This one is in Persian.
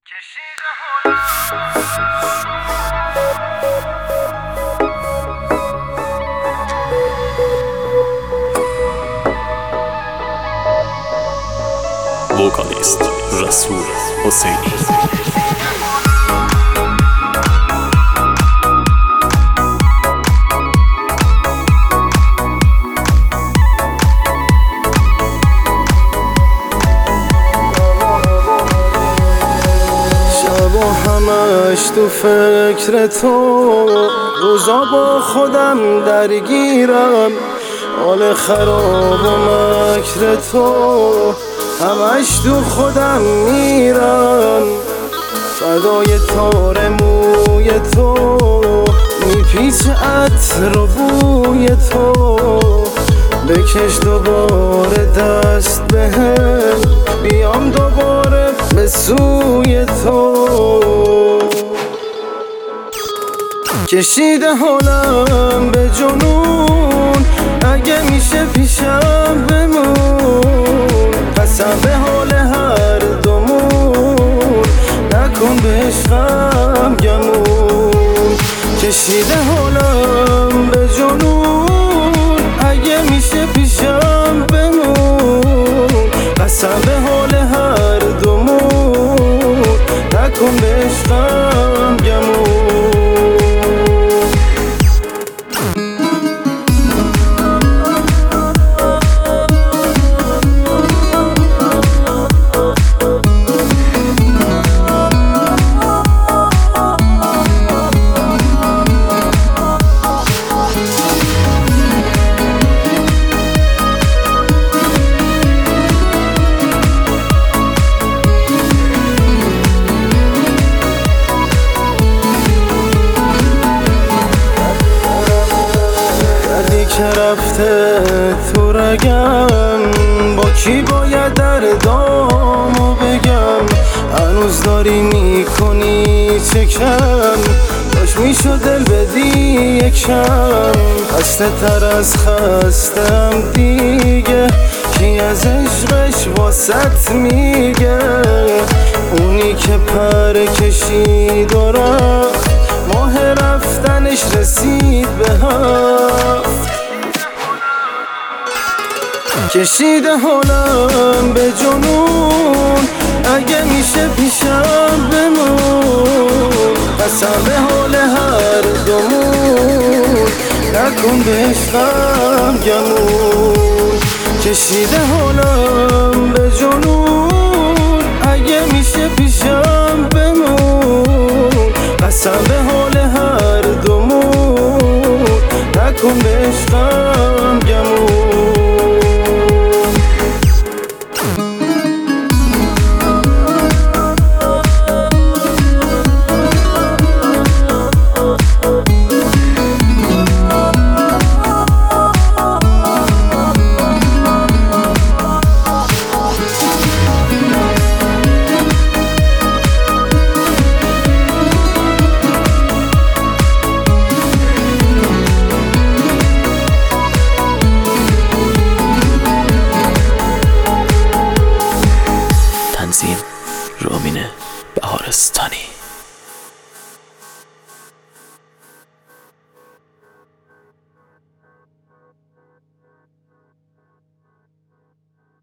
وکالیست رسول حسینی. همش تو فکر تو، روزا با خودم درگیرم، حال خراب و مکر تو، همش تو خودم میرم، فدای تار موی تو، میپیچه عطر و بوی تو، بکش دوباره دست بهم، بیام دوباره به سوی تو. کشیده حالم به جنون، اگه میشه پیشم بمون، قسم به حال هر دومون، نکن به عشقم گمون. کشیده حالم به جنون، اگه میشه پیشم بمون، قسم به حال هر دومون، نکن به عشقم گمون. که رفته تو رگم، با کی باید دردامو بگم، هنوز داری میکنی چکم، داشت میشد دل بدی یکم، خسته تر از خستم دیگه، کی از عشقش واسط میگه، اونی که پر کشید و رفت، ماه رفتنش رسید به هفت. کشیده حالم به جنون، اگه میشه پیشم بمون، قسم به حال هر دومون، نکن به عشقم گمون. کشیده حالم به جنون، اگه میشه پیشم بمون، قسم به حال هر دومون، نکن به عشقم